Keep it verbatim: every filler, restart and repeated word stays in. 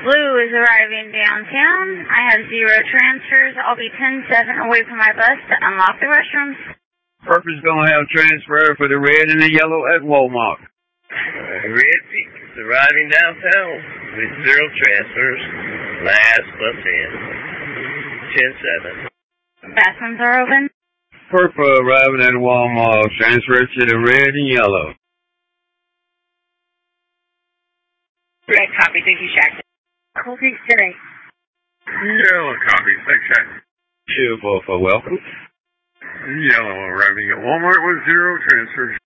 Blue is arriving downtown. I have zero transfers. I'll be ten seven away from my bus to unlock the restrooms. Purple's gonna have transfer for the red and the yellow at Walmart. Uh, red is arriving downtown with zero transfers. Last bus in. ten seven. Bathrooms are open. Purple arriving at Walmart. Transfer to the red and yellow. Red copy, thank you, Shaq. Copy, today. Yellow copy, thanks, Shaq. Two for, for welcome. Yellow arriving at Walmart with zero transfers.